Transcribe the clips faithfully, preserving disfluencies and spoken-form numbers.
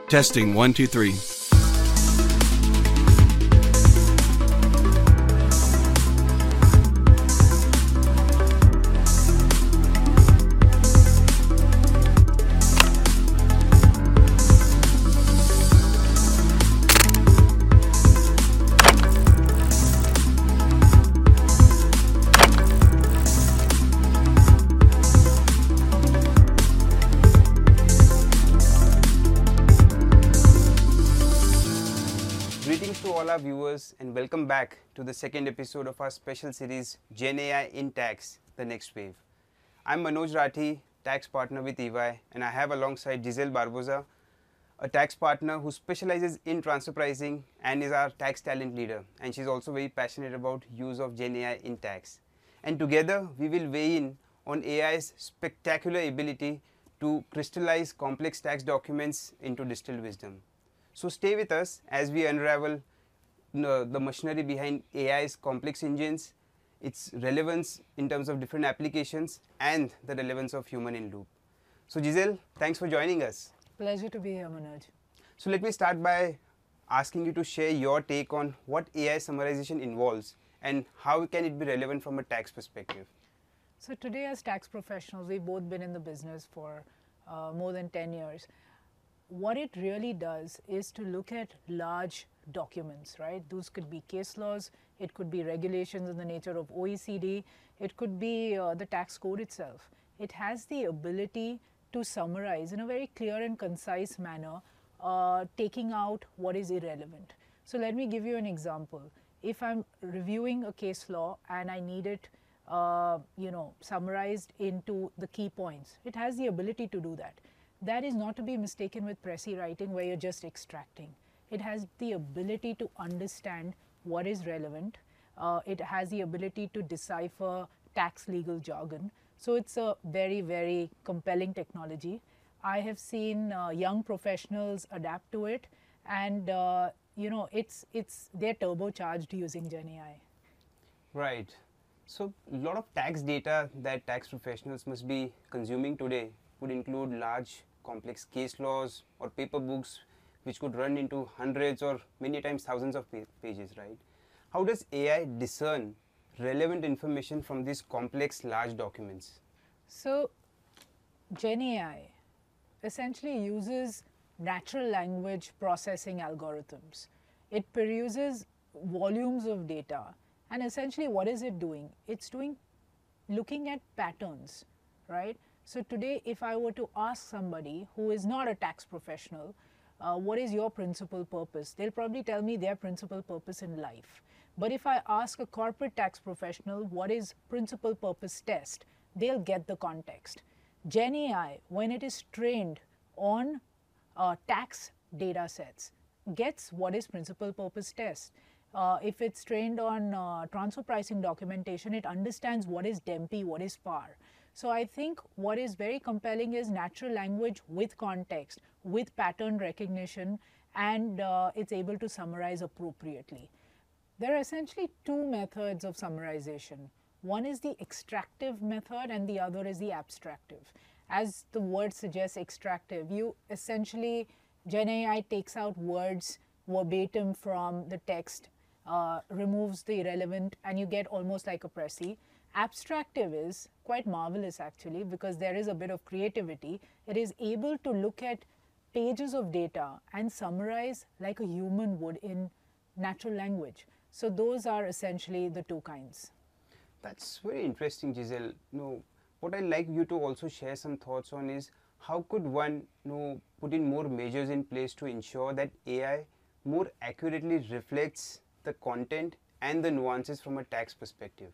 Testing one, two, three. Greetings to all our viewers and welcome back to the second episode of our special series Gen A I in Tax, the next wave. I'm Manoj Rathi, tax partner with E Y, and I have alongside Giselle Barbosa, a tax partner who specializes in transfer pricing and is our tax talent leader, and she's also very passionate about use of Gen A I in tax. And together we will weigh in on A I's spectacular ability to crystallize complex tax documents into distilled wisdom. So stay with us as we unravel uh, the machinery behind A I's complex engines, its relevance in terms of different applications, and the relevance of human in loop. So Giselle, thanks for joining us. Pleasure to be here, Manoj. So let me start by asking you to share your take on what A I summarization involves and how can it be relevant from a tax perspective. So today as tax professionals, we've both been in the business for uh, more than ten years. What it really does is to look at large documents, right? Those could be case laws, it could be regulations in the nature of O E C D, it could be uh, the tax code itself. It has the ability to summarize in a very clear and concise manner, uh, taking out what is irrelevant. So let me give you an example. If I'm reviewing a case law and I need it uh, you know, summarized into the key points, it has the ability to do that. That is not to be mistaken with Pressy writing where you're just extracting. It has the ability to understand what is relevant. Uh, it has the ability to decipher tax legal jargon. So it's a very, very compelling technology. I have seen uh, young professionals adapt to it, and uh, you know, it's it's they're turbocharged using Gen A I. Right. So a lot of tax data that tax professionals must be consuming today would include large complex case laws or paper books which could run into hundreds or many times thousands of pages, right? How does A I discern relevant information from these complex large documents? So Gen A I essentially uses natural language processing algorithms. It peruses volumes of data, and essentially what is it doing? It's doing looking at patterns, right? So today, if I were to ask somebody who is not a tax professional, uh, what is your principal purpose? They'll probably tell me their principal purpose in life. But if I ask a corporate tax professional, what is principal purpose test? They'll get the context. Gen A I, when it is trained on uh, tax data sets, gets what is principal purpose test. Uh, if it's trained on uh, transfer pricing documentation, it understands what is D E M P, what is F A R. So I think what is very compelling is natural language with context, with pattern recognition, and uh, it's able to summarize appropriately. There are essentially two methods of summarization. One is the extractive method and the other is the abstractive. As the word suggests, extractive, you essentially, Gen A I takes out words verbatim from the text, uh, removes the irrelevant, and you get almost like a Pressy. Abstractive is quite marvelous actually because there is a bit of creativity. It is able to look at pages of data and summarize like a human would in natural language. So those are essentially the two kinds. That's very interesting, Giselle. No, what I'd like you to also share some thoughts on is how could one you know, put in more measures in place to ensure that A I more accurately reflects the content and the nuances from a tax perspective?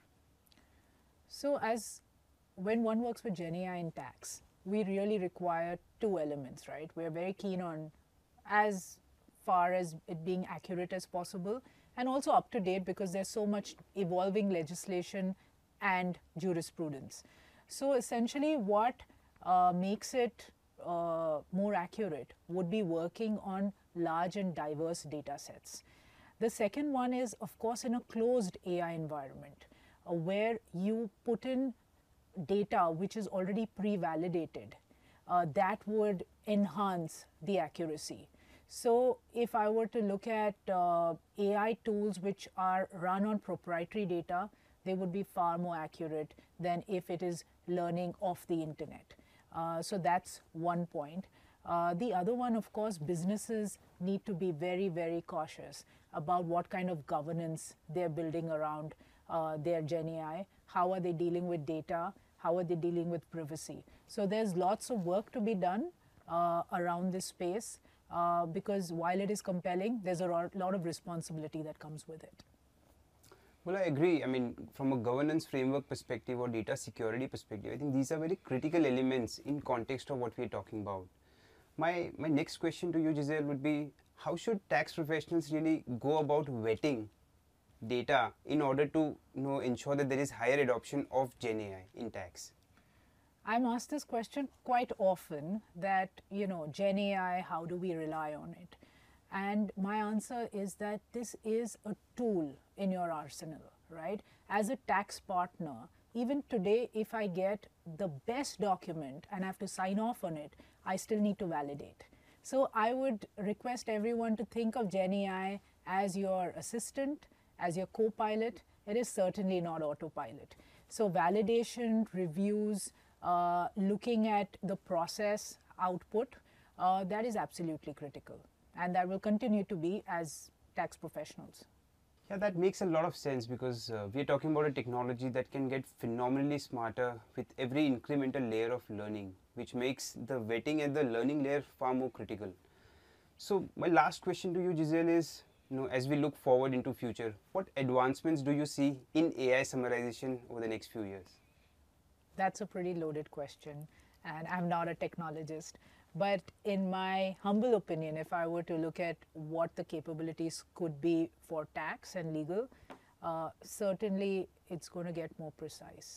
So as when one works with Gen A I in tax, we really require two elements, right? We're very keen on as far as it being accurate as possible and also up to date because there's so much evolving legislation and jurisprudence. So essentially what uh, makes it uh, more accurate would be working on large and diverse data sets. The second one is, of course, in a closed A I environment uh, where you put in data which is already pre-validated. Uh, that would enhance the accuracy. So if I were to look at uh, A I tools which are run on proprietary data, they would be far more accurate than if it is learning off the internet. Uh, so that's one point. Uh, the other one, of course, businesses need to be very, very cautious about what kind of governance they're building around uh, their Gen A I. How are they dealing with data? How are they dealing with privacy? So there's lots of work to be done uh, around this space uh, because while it is compelling, there's a lot of responsibility that comes with it. Well, I agree. I mean, from a governance framework perspective or data security perspective, I think these are very critical elements in context of what we're talking about. My, my next question to you, Giselle, would be how should tax professionals really go about vetting data in order to you know, ensure that there is higher adoption of Gen A I in tax? I'm asked this question quite often that, you know, Gen A I, how do we rely on it? And my answer is that this is a tool in your arsenal, right? As a tax partner, even today, if I get the best document and I have to sign off on it, I still need to validate. So I would request everyone to think of Gen A I as your assistant, as your co-pilot. It is certainly not autopilot. So validation, reviews, uh, looking at the process output, uh, that is absolutely critical. And that will continue to be as tax professionals. Yeah, that makes a lot of sense because uh, we are talking about a technology that can get phenomenally smarter with every incremental layer of learning, which makes the vetting and the learning layer far more critical. So my last question to you, Giselle, is, you know, as we look forward into future, what advancements do you see in A I summarization over the next few years? That's a pretty loaded question, and I'm not a technologist. But in my humble opinion, if I were to look at what the capabilities could be for tax and legal, uh, certainly it's going to get more precise.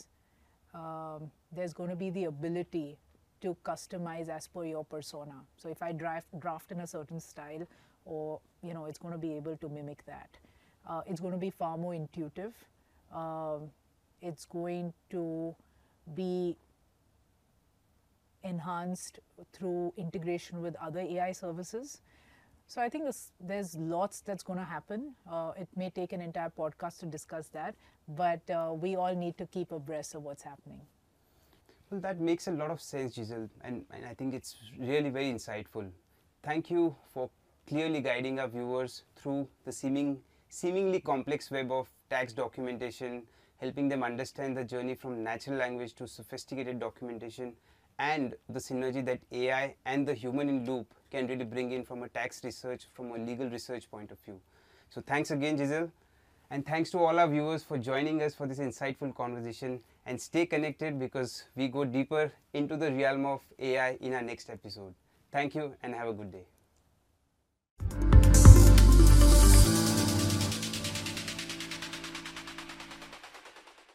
Um, there's going to be the ability to customize as per your persona. So if I draft, draft in a certain style, or you know, it's going to be able to mimic that. Uh, it's going to be far more intuitive. Um, it's going to be enhanced through integration with other A I services. So I think this, there's lots that's going to happen. Uh, it may take an entire podcast to discuss that, but uh, we all need to keep abreast of what's happening. Well, that makes a lot of sense, Giselle, and, and I think it's really very insightful. Thank you for clearly guiding our viewers through the seeming, seemingly complex web of tax documentation, helping them understand the journey from natural language to sophisticated documentation, and the synergy that A I and the human in loop can really bring in from a tax research, from a legal research point of view. So thanks again, Giselle, and thanks to all our viewers for joining us for this insightful conversation, and stay connected because we go deeper into the realm of A I in our next episode. Thank you and have a good day.